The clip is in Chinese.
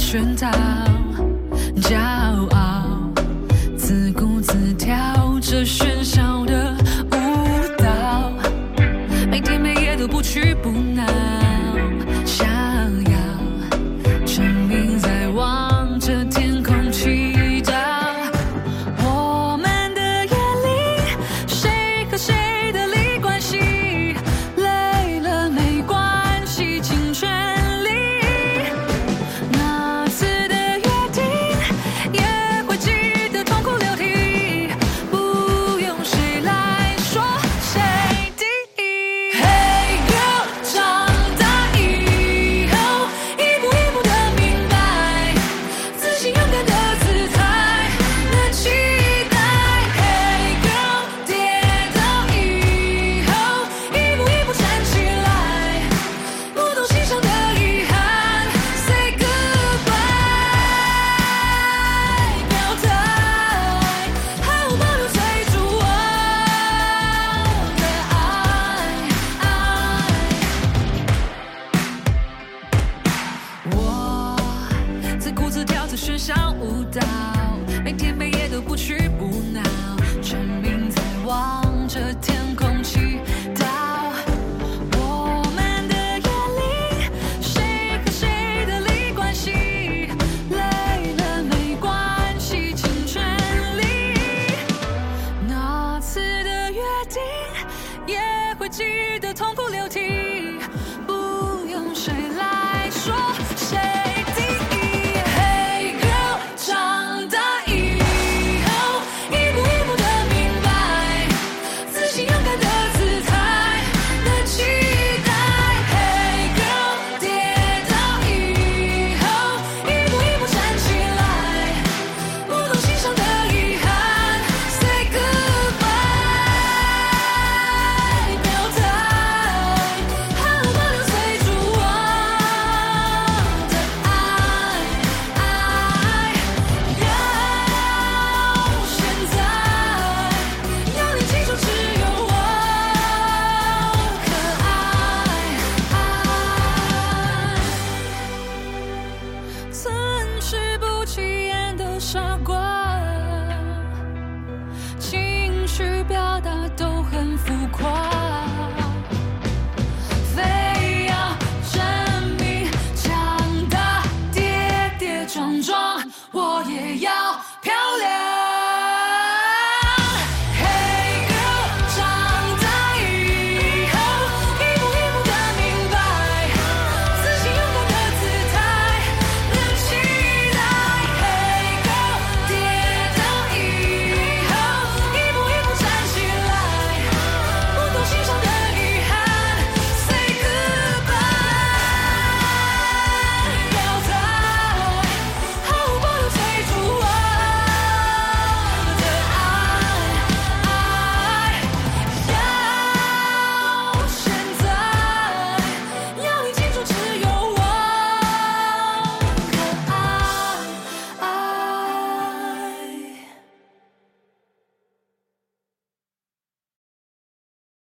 圈套，骄傲自顾自跳着喧嚣的舞蹈，每天每夜都不屈不挠，想要沉迷在望着天空祈祷。我们的夜里，谁和谁的利关系，累了没关系，尽全力。那次的约定，也会记得痛哭流涕，不用谁来说谁第一。Hey girl， 长大以后，一步一步的明白，自信勇敢的姿态能期待。Hey girl， 跌倒以后，一步一步站起来，不懂欣赏的遗憾 ，say goodbye。表态，还无保留追逐我的爱。我自顾自跳着喧嚣舞蹈，每天每夜都不屈不挠，沉迷在望着天空祈祷。我们的夜里，谁和谁的利关系，累了没关系，尽全力。那次的约定，也会记得痛哭流涕，不用谁来说谁第一。Hey girl， 长大以后，一步一步的明白，自信勇敢的姿态能期待。Hey girl， 跌倒以后，一步一步站起来，不懂欣赏的遗憾 ，say goodbye。表态，还无保留追逐我的爱。要现在，要你记住，只有我可爱。曾是不起眼的傻瓜，情绪表达都很浮夸。